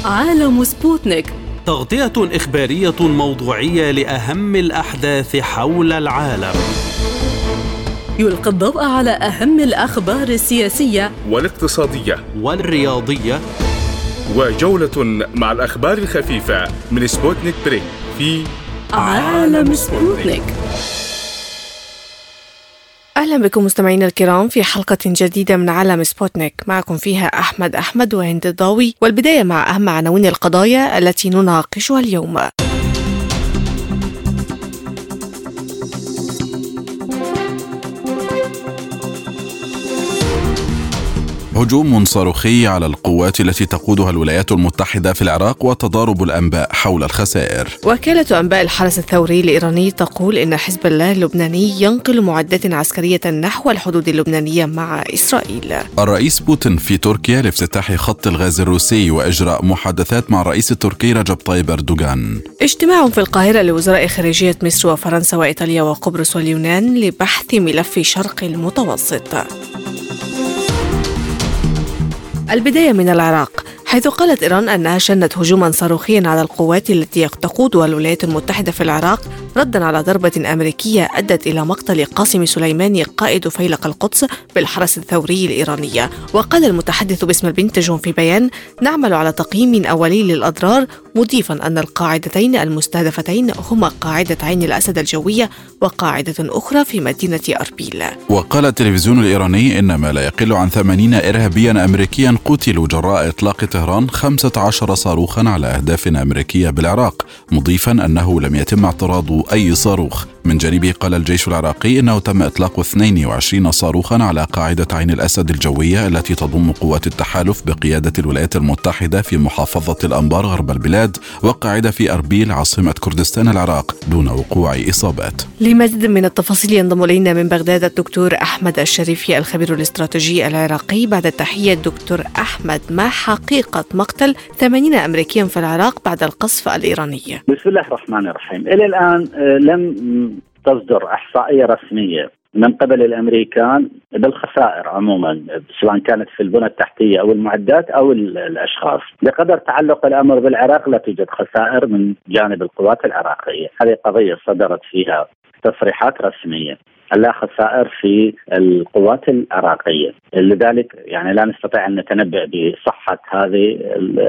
عالم سبوتنيك، تغطية إخبارية موضوعية لأهم الأحداث حول العالم. يلقي الضوء على أهم الأخبار السياسية والاقتصادية والرياضية، وجولة مع الأخبار الخفيفة من سبوتنيك بريك في عالم سبوتنيك. أهلا بكم مستمعينا الكرام في حلقة جديدة من عالم سبوتنيك، معكم فيها أحمد وهند الضاوي. والبداية مع أهم عناوين القضايا التي نناقشها اليوم. هجوم صاروخي على القوات التي تقودها الولايات المتحدة في العراق وتضارب الأنباء حول الخسائر. وكالة أنباء الحرس الثوري الإيراني تقول إن حزب الله اللبناني ينقل معدات عسكرية نحو الحدود اللبنانية مع إسرائيل. الرئيس بوتين في تركيا لافتتاح خط الغاز الروسي وإجراء محادثات مع الرئيس التركي رجب طيب أردوغان. اجتماع في القاهرة لوزراء خارجية مصر وفرنسا وإيطاليا وقبرص واليونان لبحث ملف شرق المتوسط. البداية من العراق، حيث قالت إيران أنها شنت هجوما صاروخيا على القوات التي تقودها الولايات المتحدة في العراق ردا على ضربة أمريكية أدت إلى مقتل قاسم سليماني قائد فيلق القدس بالحرس الثوري الإيراني. وقال المتحدث باسم البنتاجون في بيان: نعمل على تقييم أولي للأضرار، مضيفا أن القاعدتين المستهدفتين هما قاعدة عين الأسد الجوية وقاعدة أخرى في مدينة أربيل. وقال التلفزيون الإيراني إن ما لا يقل عن 80 إرهابيا أمريكيا قتلوا جراء إطلاق طهران 15 صاروخا على أهداف أمريكية بالعراق، مضيفا أنه لم يتم اعتراض أي صاروخ. من جانبه قال الجيش العراقي إنه تم إطلاق 22 صاروخا على قاعدة عين الأسد الجوية التي تضم قوات التحالف بقيادة الولايات المتحدة في محافظة الأنبار غرب البلاد، وقاعدة في أربيل عاصمة كردستان العراق، دون وقوع إصابات. لمزيد من التفاصيل ينضم إلينا من بغداد الدكتور أحمد الشريفي الخبير الاستراتيجي العراقي. بعد التحية دكتور أحمد، ما حقيقة مقتل 80 أمريكيا في العراق بعد القصف الإيراني؟ بسم الله الرحمن الرحيم. إلى الآن لم تصدر إحصائية رسمية من قبل الأمريكان بالخسائر عموما، سواء كانت في البنى التحتية أو المعدات أو الأشخاص. بقدر تعلق الأمر بالعراق لا توجد خسائر من جانب القوات العراقية. هذه قضية صدرت فيها تصريحات رسمية، لا خسائر في القوات العراقية. لذلك يعني لا نستطيع أن نتنبأ بصحة هذه،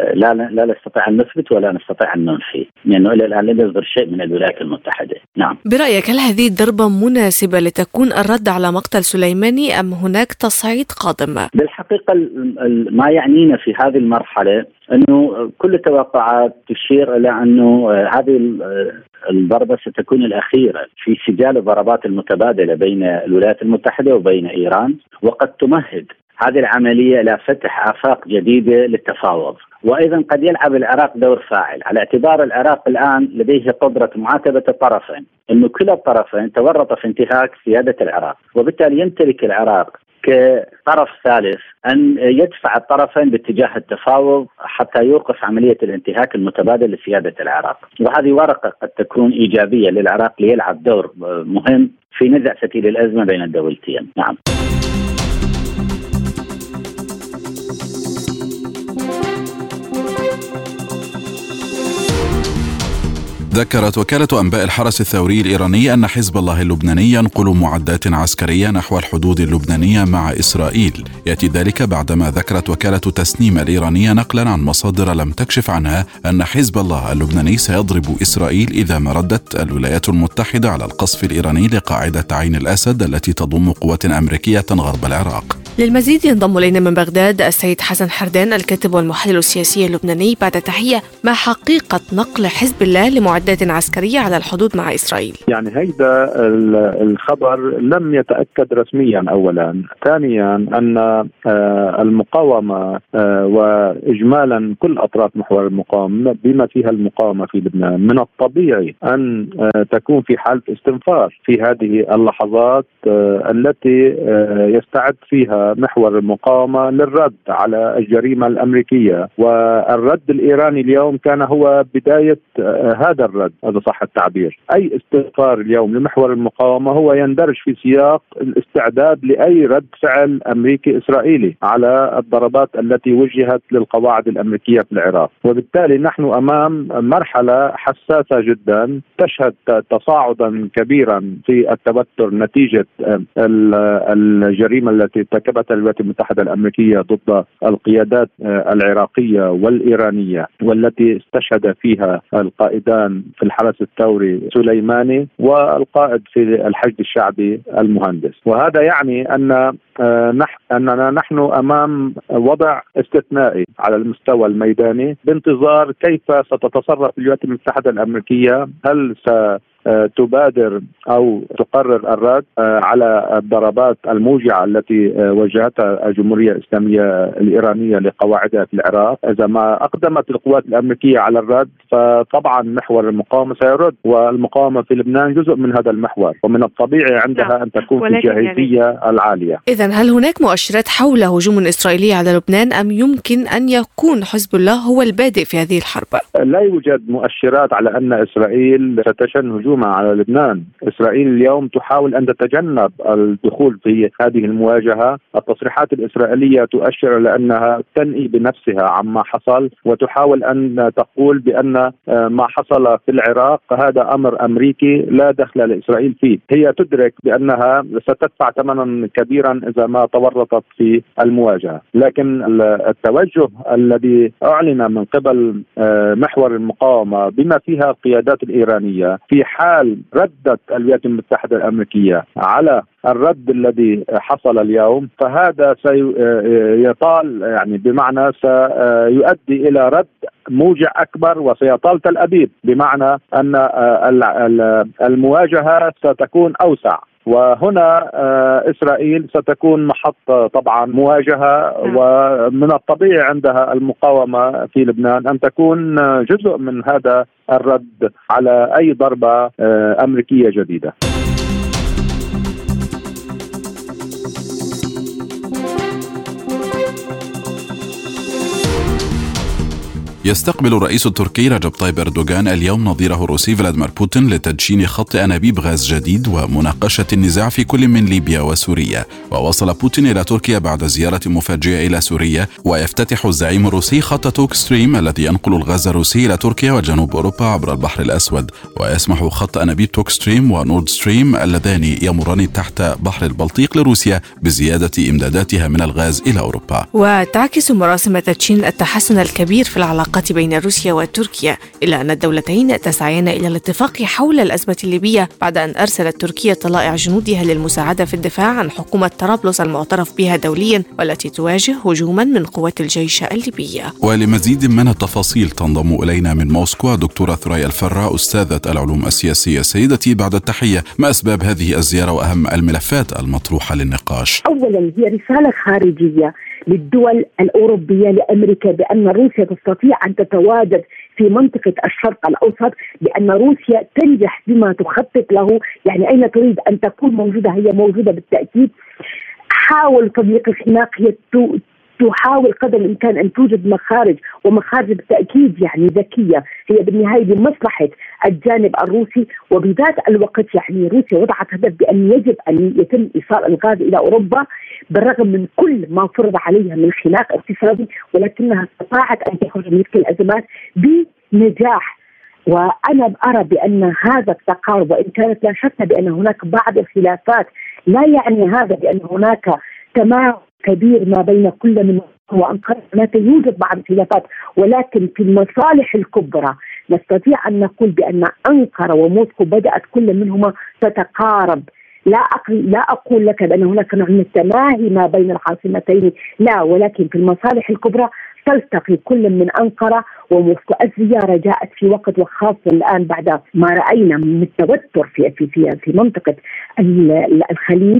لا نستطيع أن نثبت ولا نستطيع أن ننفي، لأنه إلى الآن لم يصدر شيء من الولايات المتحدة. نعم. برأيك هل هذه الضربة مناسبة لتكون الرد على مقتل سليماني أم هناك تصعيد قادم؟ بالحقيقة ما يعنينا في هذه المرحلة أنه كل التوقعات تشير إلى أنه هذه الضربة ستكون الأخيرة في سجال الضربات المتبادلة بين الولايات المتحدة وبين إيران، وقد تمهد هذه العملية إلى فتح آفاق جديدة للتفاوض. وأيضا قد يلعب العراق دور فاعل، على اعتبار العراق الآن لديه قدرة معاتبة الطرفين، أنه كلا الطرفين تورط في انتهاك سيادة العراق، وبالتالي يمتلك العراق كطرف ثالث أن يدفع الطرفين باتجاه التفاوض حتى يوقف عملية الانتهاك المتبادل لسيادة العراق. وهذه ورقة قد تكون إيجابية للعراق ليلعب دور مهم في نزع فتيل الأزمة بين الدولتين. نعم. ذكرت وكالة أنباء الحرس الثوري الإيراني أن حزب الله اللبناني ينقل معدات عسكرية نحو الحدود اللبنانية مع إسرائيل. يأتي ذلك بعدما ذكرت وكالة تسنيم الإيرانية نقلا عن مصادر لم تكشف عنها أن حزب الله اللبناني سيضرب إسرائيل إذا ما ردت الولايات المتحدة على القصف الإيراني لقاعدة عين الأسد التي تضم قوات أمريكية غرب العراق. للمزيد ينضم إلينا من بغداد السيد حسن حردان الكاتب والمحلل السياسي اللبناني. بعد تحية، ما حقيقة نقل حزب الله لمعدات عسكرية على الحدود مع إسرائيل؟ يعني هيدا الخبر لم يتأكد رسميا أولا. ثانيا أن المقاومة وإجمالا كل أطراف محور المقاومة بما فيها المقاومة في لبنان من الطبيعي أن تكون في حالة استنفار في هذه اللحظات التي يستعد فيها محور المقاومة للرد على الجريمة الأمريكية، والرد الإيراني اليوم كان هو بداية هذا الرد، هذا صح التعبير. أي استئثار اليوم لمحور المقاومة هو يندرج في سياق الاستعداد لأي رد فعل أمريكي إسرائيلي على الضربات التي وجهت للقواعد الأمريكية في العراق. وبالتالي نحن أمام مرحلة حساسة جدا تشهد تصاعدا كبيرا في التوتر نتيجة الجريمة التي ارتكبتها الولايات المتحدة الأمريكية ضد القيادات العراقية والإيرانية، والتي استشهد فيها القائدان في الحرس الثوري سليماني والقائد في الحشد الشعبي المهندس. وهذا يعني أننا نحن أمام وضع استثنائي على المستوى الميداني بانتظار كيف ستتصرف الولايات المتحدة الأمريكية. هل تبادر أو تقرر الرد على الضربات الموجعة التي وجهتها الجمهورية الإسلامية الإيرانية لقواعدها في العراق؟ إذا ما أقدمت القوات الأمريكية على الرد فطبعا محور المقاومة سيرد، والمقاومة في لبنان جزء من هذا المحور، ومن الطبيعي عندها أن تكون في الجاهزية العالية. إذن هل هناك مؤشرات حول هجوم إسرائيلي على لبنان، أم يمكن أن يكون حزب الله هو البادئ في هذه الحرب؟ لا يوجد مؤشرات على أن إسرائيل ستشن هجوما على لبنان. إسرائيل اليوم تحاول أن تتجنب الدخول في هذه المواجهة. التصريحات الإسرائيلية تؤشر لأنها تنئي بنفسها عما حصل، وتحاول أن تقول بأن ما حصل في العراق هذا أمر أمريكي لا دخل لإسرائيل فيه. هي تدرك بأنها ستدفع ثمنا كبيرا إذا ما تورطت في المواجهة، لكن التوجه الذي أعلن من قبل محور المقاومة بما فيها القيادات الإيرانية في حال ردت الولايات المتحدة الأمريكية على الرد الذي حصل اليوم، فهذا سيطال، يعني بمعنى سيؤدي إلى رد موجع أكبر، وسيطال تل أبيب، بمعنى أن المواجهة ستكون أوسع. وهنا إسرائيل ستكون محط طبعا مواجهة، ومن الطبيعي عندها المقاومة في لبنان أن تكون جزء من هذا الرد على أي ضربة أمريكية جديدة. يستقبل الرئيس التركي رجب طيب أردوغان اليوم نظيره الروسي فلاديمير بوتين لتدشين خط أنابيب غاز جديد ومناقشة النزاع في كل من ليبيا وسوريا. ووصل بوتين إلى تركيا بعد زيارة مفاجئة إلى سوريا، ويفتتح الزعيم الروسي خط توك ستريم الذي ينقل الغاز الروسي إلى تركيا وجنوب أوروبا عبر البحر الأسود. ويسمح خط أنابيب توك ستريم ونورد ستريم اللذان يمران تحت بحر البلطيق لروسيا بزيادة إمداداتها من الغاز إلى أوروبا. وتعكس مراسم تدشين التحسن الكبير في العلاقات بين روسيا وتركيا، إلا أن الدولتين تسعيان إلى الاتفاق حول الأزمة الليبية بعد أن أرسلت تركيا طلائع جنودها للمساعدة في الدفاع عن حكومة طرابلس المعترف بها دوليا، والتي تواجه هجوما من قوات الجيش الليبية. ولمزيد من التفاصيل تنضم إلينا من موسكو دكتورة ثريا الفراء، أستاذة العلوم السياسية. سيدتي بعد التحية، ما أسباب هذه الزيارة وأهم الملفات المطروحة للنقاش؟ أولا هي رسالة خارجية للدول الأوروبية لأمريكا بأن روسيا تستطيع أن تتواجد في منطقة الشرق الأوسط، بأن روسيا تنجح بما تخطط له. يعني أين تريد أن تكون موجودة هي موجودة بالتأكيد. حاول تضييق الخناق، هي تحاول قدر الإمكان أن توجد مخارج، ومخارج بالتأكيد يعني ذكية، هي بالنهاية بمصلحة الجانب الروسي. وبذات الوقت يعني روسيا وضعت هدف بأن يجب أن يتم إيصال الغاز إلى أوروبا بالرغم من كل ما فرض عليها من خناق اقتصادي، ولكنها استطاعت أن تخرج من تلك الأزمات بنجاح. وأنا أرى بأن هذا التقارب، وإن كانت لا شك بأن هناك بعض الخلافات، لا يعني هذا بأن هناك تمام كبير ما بين كل من وأنقرة. هناك يوجد بعض الخلافات، ولكن في المصالح الكبرى نستطيع أن نقول بأن أنقرة وموسكو بدأت كل منهما تتقارب. لا أقول لك بأن هناك نوع من التماهي ما بين العاصمتين، لا، ولكن في المصالح الكبرى تلتقي كل من أنقرة وموسكو. الزيارة جاءت في وقت، وخاصة الآن بعد ما رأينا من التوتر في منطقة الخليج.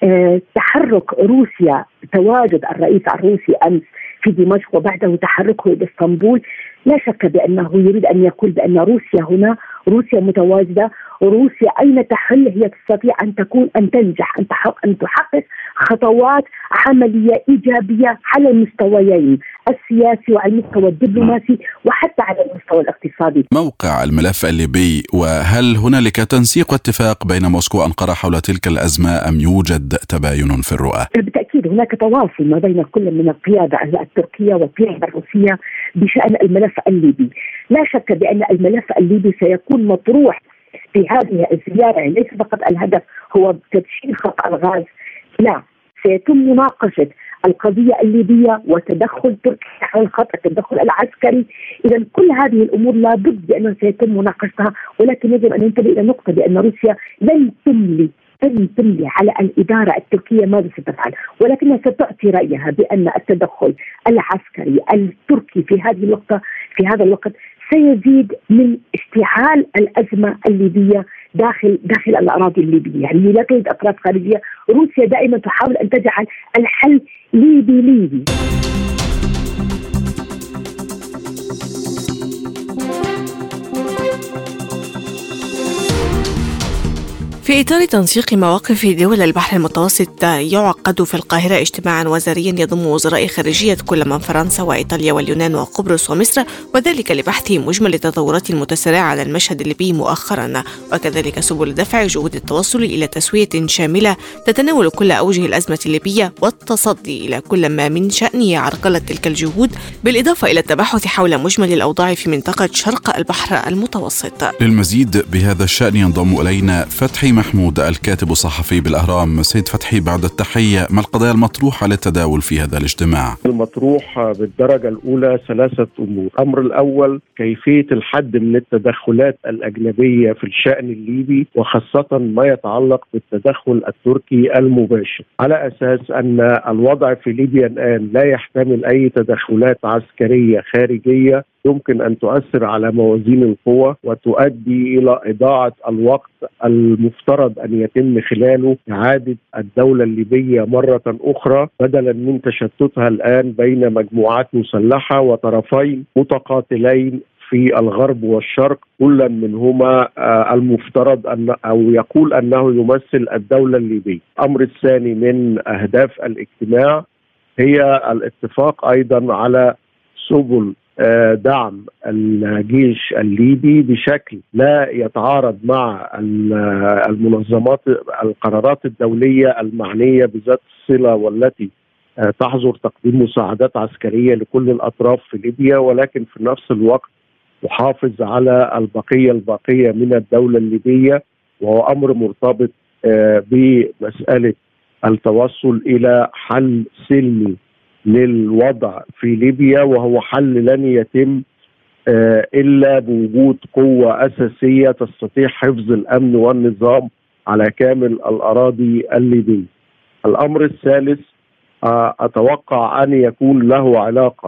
تحرك روسيا، تواجد الرئيس الروسي أمس في دمشق وبعده تحركه إلى اسطنبول، لا شك بأنه يريد أن يقول بأن روسيا هنا، روسيا متواجدة، روسيا أين تحل هي تستطيع أن تنجح أن تحقق خطوات عملية إيجابية على المستويين السياسي وعلى المستوى الدبلوماسي وحتى على المستوى الاقتصادي. موقع الملف الليبي، وهل هنالك تنسيق واتفاق بين موسكو وأنقرة حول تلك الأزمة أم يوجد تباين في الرؤى؟ بالتأكيد هناك تواصل ما بين كل من القيادة التركية والقيادة الروسية بشأن الملف الليبي. لا شك بأن الملف الليبي سيكون مطروح في هذه الزيارة، ليس فقط الهدف هو تدشين خط الغاز، لا، سيتم مناقشة القضية الليبية وتدخل تركيا على الخط، التدخل العسكري. إذا كل هذه الأمور لابد بأنها سيتم مناقشتها، ولكن يجب أن ننتبه إلى نقطة بأن روسيا لن تملي على الإدارة التركية ماذا ستفعل، ولكنها ستعطي رأيها بأن التدخل العسكري التركي في هذا الوقت سيزيد من اشتعال الأزمة الليبية داخل الأراضي الليبية. يعني لا توجد أطراف خارجية، روسيا دائما تحاول أن تجعل الحل ليبي. في إطار تنسيق مواقف دول البحر المتوسط، يعقد في القاهرة اجتماعا وزاريا يضم وزراء خارجية كل من فرنسا وإيطاليا واليونان وقبرص ومصر، وذلك لبحث مجمل التطورات المتسارعة على المشهد الليبي مؤخرا، وكذلك سبل دفع جهود التوصل إلى تسوية شاملة تتناول كل أوجه الأزمة الليبية والتصدي إلى كل ما من شأنه عرقلة تلك الجهود، بالإضافة إلى التباحث حول مجمل الأوضاع في منطقة شرق البحر المتوسط. للمزيد بهذا الشأن ينضم إلينا فتحي محمود الكاتب الصحفي بالأهرام. سيد فتحي، بعد التحية، ما القضايا المطروحة للتداول في هذا الاجتماع؟ المطروح بالدرجة الأولى 3 أمور. الأمر الأول كيفية الحد من التدخلات الأجنبية في الشأن الليبي، وخاصة ما يتعلق بالتدخل التركي المباشر، على أساس أن الوضع في ليبيا الآن لا يحتمل أي تدخلات عسكرية خارجية يمكن أن تؤثر على موازين القوى وتؤدي إلى إضاعة الوقت المفترض أن يتم خلاله إعادة الدولة الليبية مرة أخرى، بدلا من تشتتها الآن بين مجموعات مسلحة وطرفين متقاتلين في الغرب والشرق، كل منهما المفترض أو يقول أنه يمثل الدولة الليبية. الأمر الثاني من أهداف الاجتماع هي الاتفاق أيضا على سبل دعم الجيش الليبي بشكل لا يتعارض مع القرارات الدولية المعنية بذات الصلة والتي تحظر تقديم مساعدات عسكرية لكل الأطراف في ليبيا، ولكن في نفس الوقت تحافظ على البقية من الدولة الليبية، وهو أمر مرتبط بمسألة التوصل إلى حل سلمي للوضع في ليبيا، وهو حل لن يتم إلا بوجود قوة أساسية تستطيع حفظ الأمن والنظام على كامل الأراضي الليبية. الأمر الثالث أتوقع أن يكون له علاقة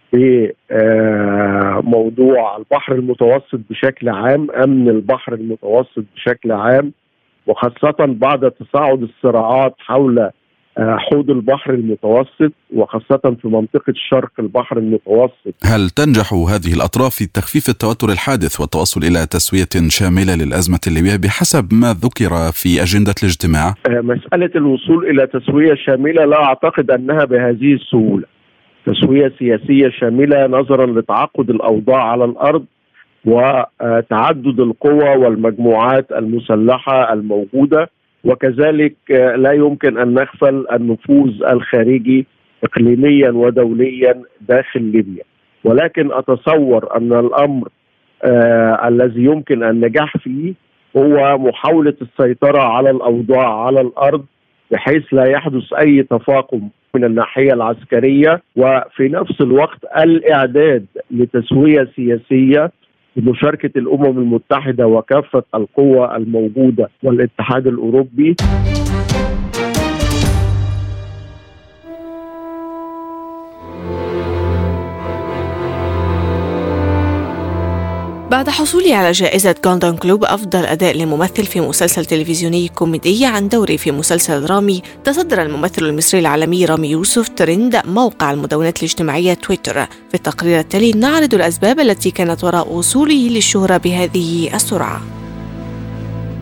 بموضوع البحر المتوسط بشكل عام، أمن البحر المتوسط بشكل عام، وخاصة بعد تصاعد الصراعات حول حوض البحر المتوسط، وخاصة في منطقة شرق البحر المتوسط. هل تنجح هذه الأطراف في تخفيف التوتر الحادث والتوصل إلى تسوية شاملة للأزمة الليبية بحسب ما ذكر في أجندة الاجتماع؟ مسألة الوصول إلى تسوية شاملة لا أعتقد أنها بهذه السهولة. تسوية سياسية شاملة نظرا لتعقد الأوضاع على الأرض وتعدد القوى والمجموعات المسلحة الموجودة، وكذلك لا يمكن أن نغفل النفوذ الخارجي إقليميا ودوليا داخل ليبيا. ولكن أتصور أن الأمر الذي يمكن النجاح فيه هو محاولة السيطرة على الأوضاع على الأرض بحيث لا يحدث أي تفاقم من الناحية العسكرية، وفي نفس الوقت الإعداد لتسوية سياسية بمشاركة الأمم المتحدة وكافة القوى الموجودة والاتحاد الأوروبي. بعد حصولي على جائزة جولدن جلوب أفضل أداء لممثل في مسلسل تلفزيوني كوميدي عن دوري في مسلسل درامي، تصدر الممثل المصري العالمي رامي يوسف ترند موقع المدونات الاجتماعية تويتر. في التقرير التالي نعرض الأسباب التي كانت وراء وصوله للشهرة بهذه السرعة.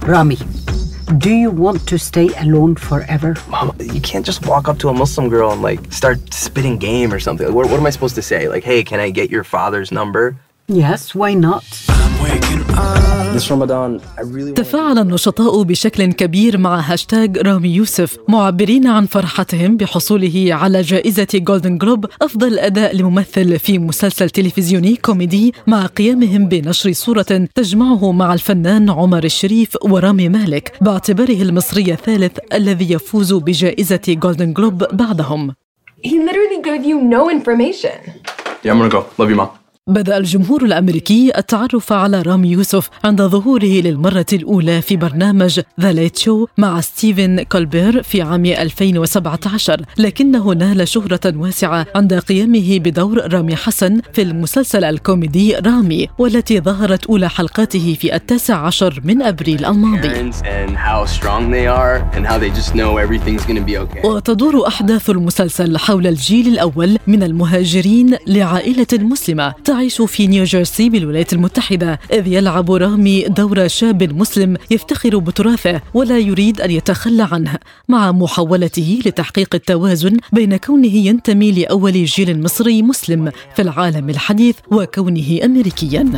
Rami, do you want to stay alone forever? Mom, you can't just walk up to a Muslim girl and start spitting game or something. What am I supposed to say? Hey, can I get your father's number? Yes, why not? This Ramadan, I really تفاعل النشطاء بشكل كبير مع هاشتاج رامي يوسف، معبرين عن فرحتهم بحصوله على جائزة جولدن جلوب أفضل أداء لممثل في مسلسل تلفزيوني كوميدي، مع قيامهم بنشر صورة تجمعه مع الفنان عمر الشريف ورامي مالك باعتباره المصري الثالث الذي يفوز بجائزة جولدن جلوب بعدهم. He literally gave you no information. Yeah, I'm gonna go. Love you, Mom. بدأ الجمهور الأمريكي التعرف على رامي يوسف عند ظهوره للمرة الأولى في برنامج ذا ليت شو مع ستيفن كولبير في عام 2017، لكنه نال شهرة واسعة عند قيامه بدور رامي حسن في المسلسل الكوميدي رامي، والتي ظهرت أولى حلقاته في 19 من أبريل الماضي. وتدور أحداث المسلسل حول الجيل الأول من المهاجرين لعائلة مسلمة تعيش في نيوجيرسي بالولايات المتحدة، إذ يلعب رامي دور شاب مسلم يفتخر بتراثه ولا يريد أن يتخلى عنه، مع محاولته لتحقيق التوازن بين كونه ينتمي لأول جيل مصري مسلم في العالم الحديث وكونه أمريكياً.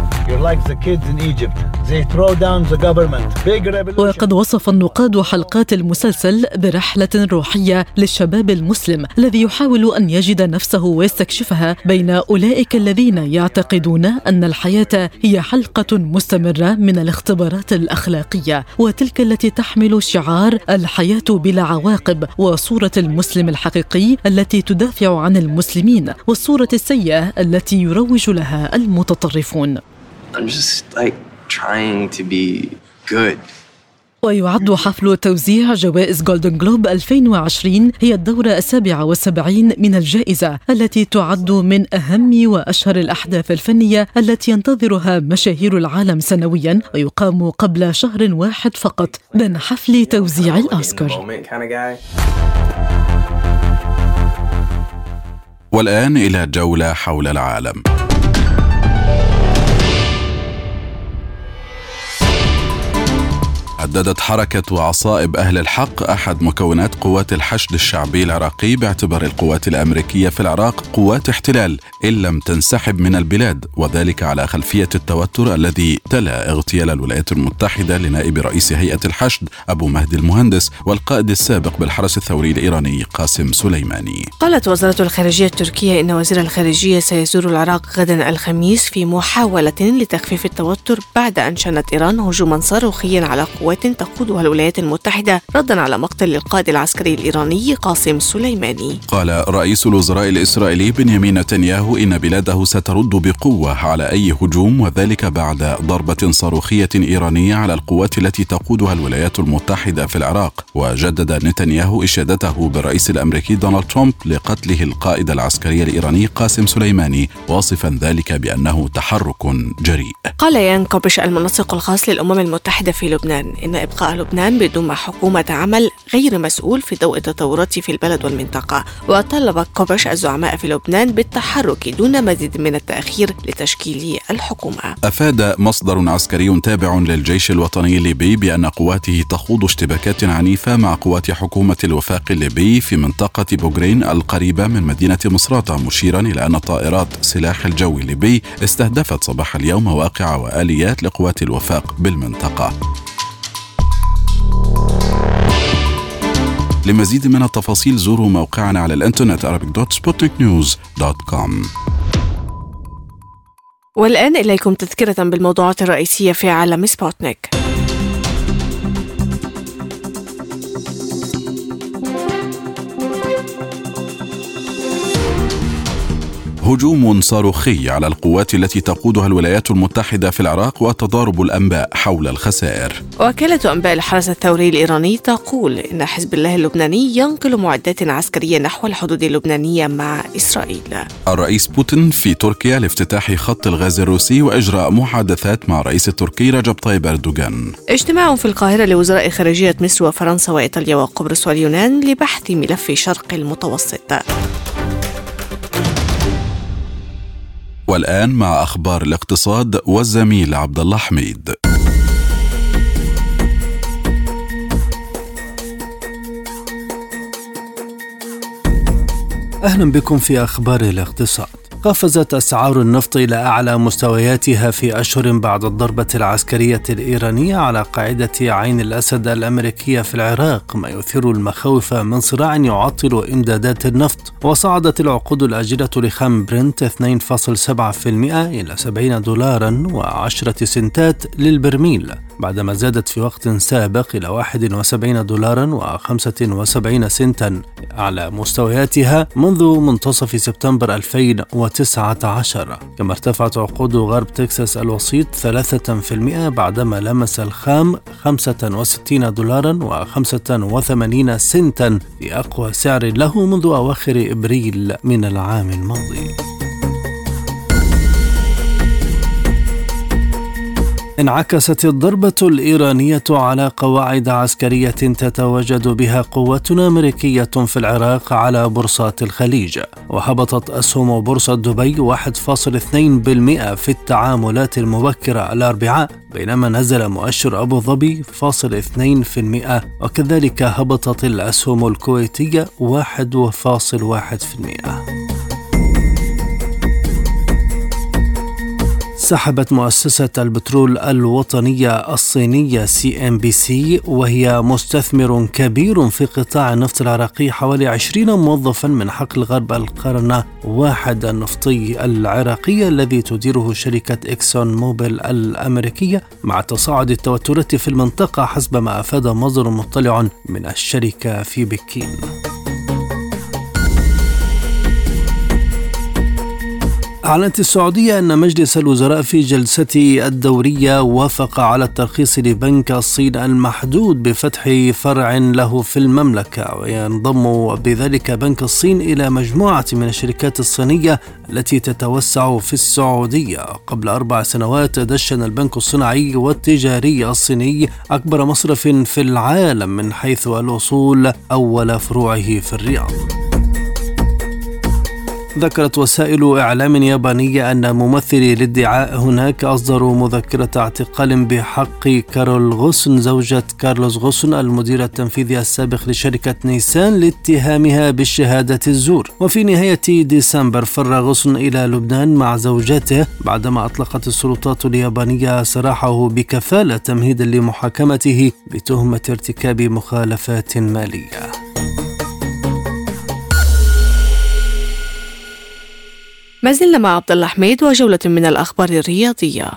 وقد وصف النقاد حلقات المسلسل برحلة روحية للشباب المسلم الذي يحاول أن يجد نفسه ويستكشفها بين أولئك الذين يعتقدون أن الحياة هي حلقة مستمرة من الاختبارات الأخلاقية، وتلك التي تحمل شعار الحياة بلا عواقب، وصورة المسلم الحقيقي التي تدافع عن المسلمين، والصورة السيئة التي يروج لها المتطرفون. I'm just trying to be good. ويعد حفل توزيع جوائز جولدن جلوب 2020 هي الدورة 77 من الجائزة، التي تعد من أهم وأشهر الأحداث الفنية التي ينتظرها مشاهير العالم سنويا، ويقام قبل شهر واحد فقط من حفل توزيع الأوسكار. والآن إلى جولة حول العالم. هددت حركة وعصائب أهل الحق أحد مكونات قوات الحشد الشعبي العراقي باعتبار القوات الأمريكية في العراق قوات احتلال إن لم تنسحب من البلاد، وذلك على خلفية التوتر الذي تلا اغتيال الولايات المتحدة لنائب رئيس هيئة الحشد أبو مهدي المهندس والقائد السابق بالحرس الثوري الإيراني قاسم سليماني. قالت وزارة الخارجية التركية إن وزير الخارجية سيزور العراق غدا الخميس في محاولة لتخفيف التوتر بعد أن شنت إيران هجوما صاروخيا على قوات تقودها الولايات المتحدة ردا على مقتل القائد العسكري الإيراني قاسم سليماني. قال رئيس الوزراء الإسرائيلي بنيامين نتنياهو إن بلاده سترد بقوة على أي هجوم، وذلك بعد ضربة صاروخية إيرانية على القوات التي تقودها الولايات المتحدة في العراق. وجدد نتنياهو إشادته بالرئيس الأمريكي دونالد ترامب لقتله القائد العسكري الإيراني قاسم سليماني، واصفا ذلك بأنه تحرك جريء. قال يان كوبش المنسق الخاص للأمم المتحدة في لبنان إن إبقاء لبنان بدون حكومة عمل غير مسؤول في ضوء التطورات في البلد والمنطقة. وطلب كوبش الزعماء في لبنان بالتحرك دون مزيد من التأخير لتشكيل الحكومة. أفاد مصدر عسكري تابع للجيش الوطني الليبي بأن قواته تخوض اشتباكات عنيفة مع قوات حكومة الوفاق الليبي في منطقة بوغرين القريبة من مدينة مصراتة، مشيرا إلى أن طائرات سلاح الجو الليبي استهدفت صباح اليوم مواقع وآليات لقوات الوفاق بالمنطقة. لمزيد من التفاصيل زوروا موقعنا على الانترنت arabic.sputniknews.com. والآن إليكم تذكرة بالموضوعات الرئيسية في عالم سبوتنيك. هجوم صاروخي على القوات التي تقودها الولايات المتحدة في العراق وتضارب الأنباء حول الخسائر. وكالة أنباء الحرس الثوري الإيراني تقول إن حزب الله اللبناني ينقل معدات عسكرية نحو الحدود اللبنانية مع إسرائيل. الرئيس بوتين في تركيا لافتتاح خط الغاز الروسي وإجراء محادثات مع الرئيس التركي رجب طيب أردوغان. اجتماع في القاهرة لوزراء خارجية مصر وفرنسا وإيطاليا وقبرص واليونان لبحث ملف شرق المتوسط. والآن مع أخبار الاقتصاد والزميل عبد الله حميد. أهلا بكم في أخبار الاقتصاد. قفزت أسعار النفط إلى أعلى مستوياتها في أشهر بعد الضربة العسكرية الإيرانية على قاعدة عين الأسد الأمريكية في العراق، ما يثير المخاوف من صراع يعطل إمدادات النفط. وصعدت العقود الآجلة لخام برنت 2.7% إلى $70.10 للبرميل، بعدما زادت في وقت سابق إلى $71.75 على مستوياتها منذ منتصف سبتمبر 2019. كما ارتفعت عقود غرب تكساس الوسيط 3% بعدما لمس الخام $65.85 في أقوى سعر له منذ أواخر إبريل من العام الماضي. انعكست الضربة الإيرانية على قواعد عسكرية تتواجد بها قوات أمريكية في العراق على بورصات الخليج، وهبطت أسهم بورصة دبي 1.2% في التعاملات المبكرة الأربعاء، بينما نزل مؤشر أبو ظبي 0.2%، وكذلك هبطت الأسهم الكويتية 1.1%. سحبت مؤسسة البترول الوطنية الصينية CNPC، وهي مستثمر كبير في قطاع النفط العراقي، حوالي 20 موظفا من حقل غرب القرن 1 النفطي العراقي الذي تديره شركة إكسون موبيل الأمريكية، مع تصاعد التوترات في المنطقة حسب ما أفاد مصدر مطلع من الشركة في بكين. أعلنت السعودية أن مجلس الوزراء في جلسته الدورية وافق على الترخيص لبنك الصين المحدود بفتح فرع له في المملكة، وينضم بذلك بنك الصين إلى مجموعة من الشركات الصينية التي تتوسع في السعودية. قبل 4 سنوات دشن البنك الصناعي والتجاري الصيني أكبر مصرف في العالم من حيث الوصول أول فروعه في الرياض. ذكرت وسائل إعلام يابانية أن ممثلي الادعاء هناك أصدروا مذكرة اعتقال بحق كارول غوسن زوجة كارلوس غوسن المدير التنفيذي السابق لشركة نيسان لاتهامها بالشهادة الزور. وفي نهاية ديسمبر فر غوسن إلى لبنان مع زوجته بعدما أطلقت السلطات اليابانية سراحه بكفالة تمهيدا لمحاكمته بتهمة ارتكاب مخالفات مالية. ما زلنا مع عبد الله حميد وجولة من الأخبار الرياضية.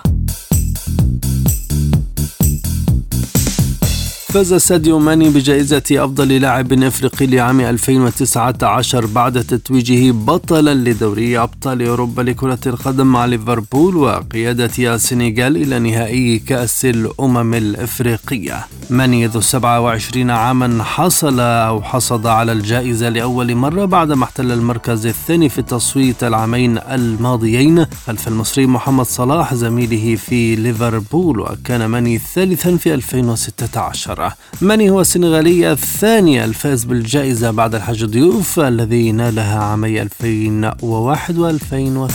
فاز ساديو ماني بجائزة أفضل لاعب إفريقي لعام 2019 بعد تتويجه بطلا لدوري أبطال أوروبا لكرة القدم مع ليفربول وقيادة السنغال إلى نهائي كأس الأمم الإفريقية. ماني ذو 27 عاما حصد على الجائزة لأول مرة بعدما احتل المركز الثاني في التصويت العامين الماضيين خلف المصري محمد صلاح زميله في ليفربول، وكان ماني ثالثا في 2016. ماني هو السنغالي الثاني الفائز بالجائزة بعد الحاج ضيوف الذي نالها عامي 2001 و2002.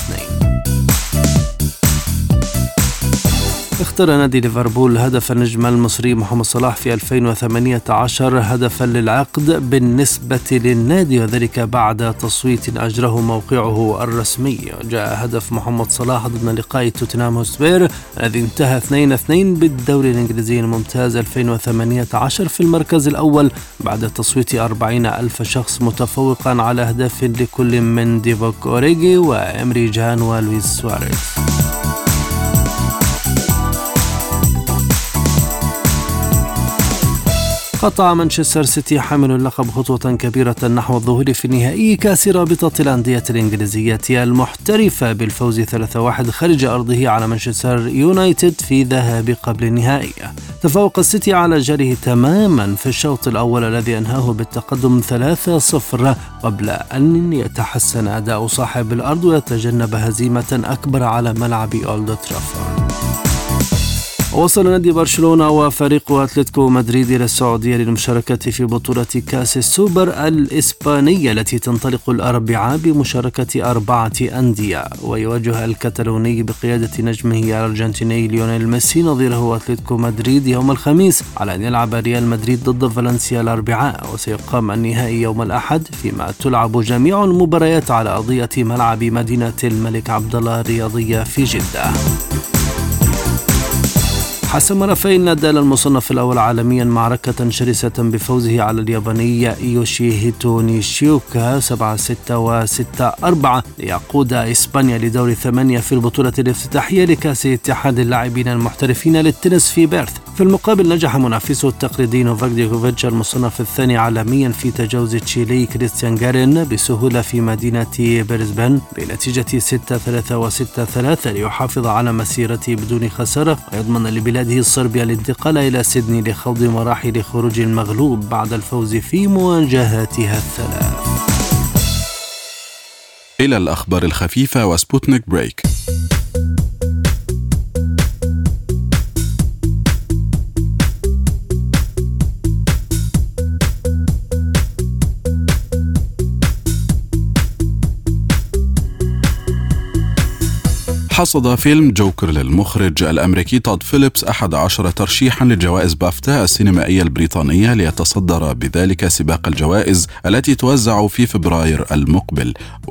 اختار نادي ليفربول هدف النجم المصري محمد صلاح في 2018 هدفا للعقد بالنسبة للنادي، وذلك بعد تصويت أجره موقعه الرسمي. جاء هدف محمد صلاح ضمن لقاء توتنهام هوتسبير الذي انتهى 2-2 بالدوري الإنجليزي الممتاز 2018 في المركز الأول بعد تصويت 40,000 شخص متفوقا على أهداف لكل من ديفوك أوريجي وإمري جان ولويس سواريز. قطع مانشستر سيتي حامل اللقب خطوة كبيرة نحو الظهور في نهائي كأس رابطة الأندية الإنجليزية المحترفة بالفوز 3-1 خارج أرضه على مانشستر يونايتد في ذهاب قبل النهائي. تفوق السيتي على جاره تماما في الشوط الأول الذي أنهاه بالتقدم 3-0 قبل أن يتحسن أداء صاحب الأرض ويتجنب هزيمة أكبر على ملعب أولد ترافورد. وصل نادي برشلونة وفريق أتلتيكو مدريد إلى السعودية للمشاركة في بطولة كأس السوبر الإسبانية التي تنطلق الأربعاء بمشاركة 4 أندية، ويواجه الكتالوني بقيادة نجمه الأرجنتيني ليونيل ميسي نظيره أتلتيكو مدريد يوم الخميس، على أن يلعب ريال مدريد ضد فالنسيا الأربعاء. وسيقام النهائي يوم الأحد، فيما تلعب جميع المباريات على أرضية ملعب مدينة الملك عبدالله الرياضية في جدة. حسم رافائيل نادال المصنف الأول عالميا معركة شرسة بفوزه على الياباني يوشيهيتو نيشيوكا 7-6 و6-4 ليقود إسبانيا لدور 8 في البطولة الافتتاحية لكأس اتحاد اللاعبين المحترفين للتنس في بيرث. في المقابل نجح منافسه التقليدي نوفاك ديوكوفيتش المصنف الثاني عالميا في تجاوز تشيلي كريستيان جارين بسهولة في مدينة بريسبن بنتيجة 6-3 و6-3 ليحافظ على مسيرته بدون خسارة ويضمن لبلاده صربيا الانتقال إلى سيدني لخوض مراحل خروج المغلوب بعد الفوز في مواجهاتها الثلاث. إلى الأخبار الخفيفة وسبوتنيك بريك. حصد فيلم جوكر للمخرج الأمريكي تود فيليبس 11 ترشيحا لجوائز بافتا السينمائية البريطانية ليتصدر بذلك سباق الجوائز التي توزع في فبراير المقبل.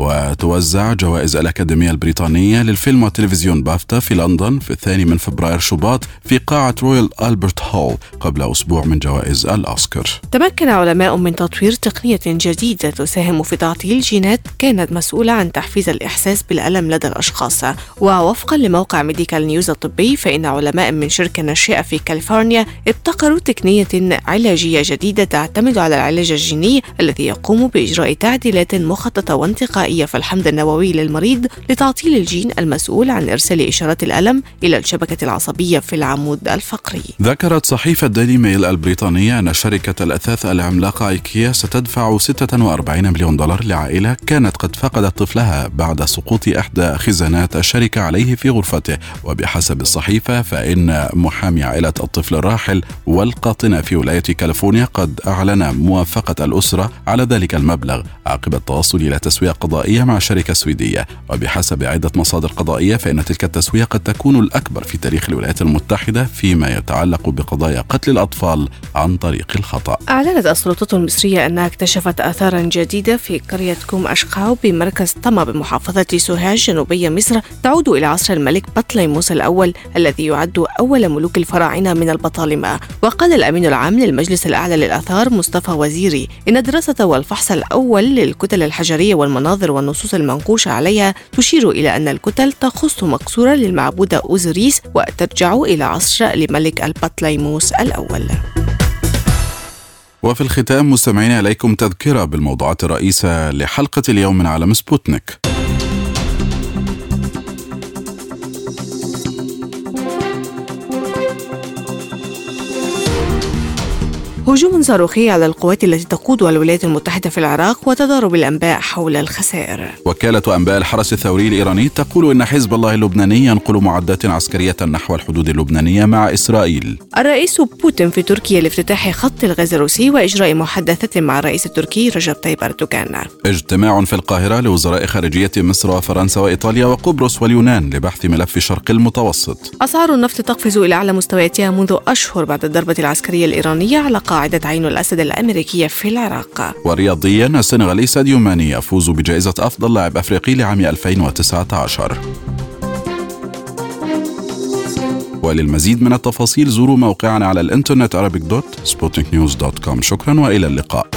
وتوزع جوائز الأكاديمية البريطانية للفيلم والتلفزيون بافتا في لندن في 2 فبراير شباط في قاعة رويال ألبرت هول قبل أسبوع من جوائز الأوسكار. تمكن علماء من تطوير تقنية جديدة تساهم في تعطيل جينات كانت مسؤولة عن تحفيز الإحساس بالألم لدى الأشخاص. ووفقا لموقع ميديكال نيوز الطبي، فإن علماء من شركة ناشئة في كاليفورنيا ابتكروا تقنية علاجية جديدة تعتمد على العلاج الجيني الذي يقوم بإجراء تعديلات مخططة وانتقائية في الحمض النووي للمريض لتعطيل الجين المسؤول عن إرسال إشارات الألم إلى الشبكة العصبية في العمود الفقري. ذكرت صحيفة ديلي ميل البريطانية أن شركة الأثاث العملاقة إيكيا ستدفع $46 مليون لعائلة كانت قد فقدت طفلها بعد سقوط إحدى خزانات الشركة عليه في غرفته. وبحسب الصحيفة فإن محامي عائلة الطفل الراحل والقاطنة في ولاية كاليفورنيا قد أعلن موافقة الأسرة على ذلك المبلغ عقب التوصل إلى تسوية قضائية مع شركة سويدية. وبحسب عدة مصادر قضائية فإن تلك التسوية قد تكون الأكبر في تاريخ الولايات المتحدة فيما يتعلق بقضايا قتل الأطفال عن طريق الخطأ. أعلنت السلطات المصرية أنها اكتشفت آثارا جديدة في قرية كوم أشقاو بمركز طما بمحافظة سوهاج جنوبية مصر تعود إلى عصر الملك بطليموس الأول الذي يعد أول ملوك الفراعنة من البطالمة. وقال الأمين العام للمجلس الأعلى للآثار مصطفى وزيري إن الدراسة والفحص الأول للكتل الحجرية والمناظر والنصوص المنقوشة عليها تشير إلى أن الكتل تخص مقصورة للمعبودة أوزوريس وترجع إلى عصر الملك البطليموس الأول. وفي الختام مستمعين إليكم تذكرة بالموضوعات الرئيسة لحلقة اليوم من عالم سبوتنيك. هجوم صاروخي على القوات التي تقودها الولايات المتحدة في العراق وتضارب الأنباء حول الخسائر. وكالة أنباء الحرس الثوري الإيراني تقول إن حزب الله اللبناني ينقل معدات عسكرية نحو الحدود اللبنانية مع إسرائيل. الرئيس بوتين في تركيا لافتتاح خط الغاز الروسي وإجراء محادثات مع الرئيس التركي رجب طيب أردوغان. اجتماع في القاهرة لوزراء خارجية مصر وفرنسا وإيطاليا وقبرص واليونان لبحث ملف شرق المتوسط. أسعار النفط تقفز إلى أعلى مستوياتها منذ أشهر بعد الضربة العسكرية الإيرانية على قاعدة عين الأسد الأمريكية في العراق. ورياضيا السنغالي ساديو ماني يفوز بجائزة أفضل لاعب أفريقي لعام 2019. وللمزيد من التفاصيل زوروا موقعنا على الإنترنت arabic.sputniknews.com. شكرا وإلى اللقاء.